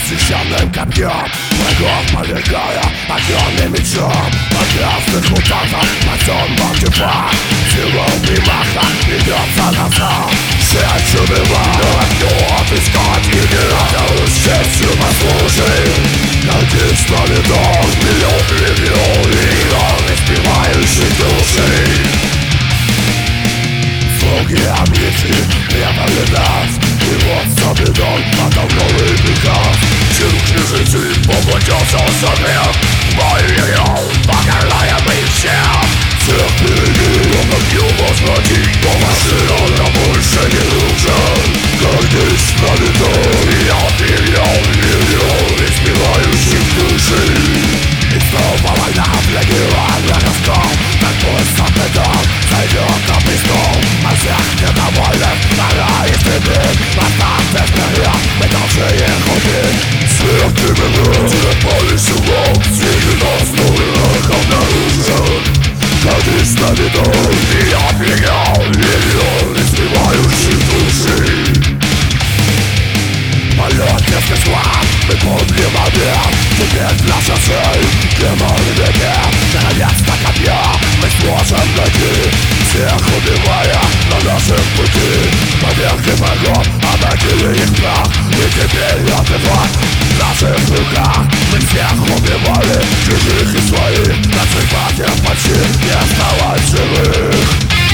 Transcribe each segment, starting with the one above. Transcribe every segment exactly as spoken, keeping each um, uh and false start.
Защищенным копьем врагов повергая огромным мечом. От красных мутантов спасен артефакт. Сила примаха ведется назад. Сердце убивает, но кто отыскать генератор счастью послушай. Надеюсь на летах миллион миллион миллион испевающих души. Слуги амбиций прятали нас, и вот Сабидон отдал новый приказ. Чиркни житель поплатился за мир. Мой регион покоряемый всем. Всех впереди он огню возвратить, но машина нам больше не нужен. Гордись на лету, миллион, миллион, миллион испевающих души. И снова война для героя врагов. Так пусть Сабидон зайдет на престол. А всех недовольных пора истребить. Оставьте вперед, мы должны их убить. Смерть именно терпались урок. Среди нас новый враг обнаружен. Гордись на виду, миллион, миллион, миллион избивающих души. Полет нефти склад, мы помним момент. Теперь наша цель, демоны веки. Наконец-то копья мы сможем найти. Всех убивая на нашем пути. Поверхи врагов обратили их прах. И теперь отбивать в наших руках. Мы всех убивали, чужих и своих. Наших братьев почти не осталось живых.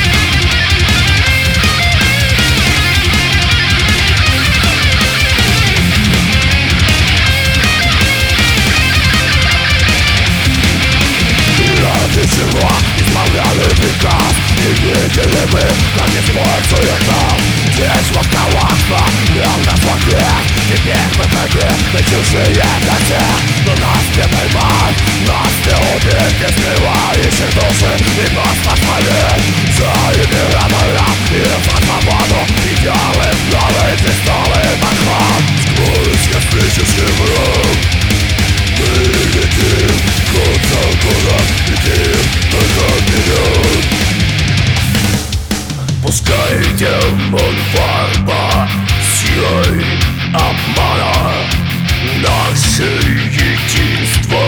Ради чего исполняли приказ. И видели мы, как используют нас. Здесь волководство, верно звонки. Теперь мы враги, мы чужие для всех. Но нас не поймать, нас не убить. Не скрывающих души и нас посмотреть. За императора и за свободу. Идеалы новый крестовый подход. Сквозь космический враг мы летим, год за годом летим, только вперед. Пускай демон варва силой обмана наше единство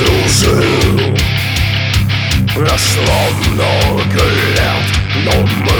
разрушил. Прошло много лет, но мы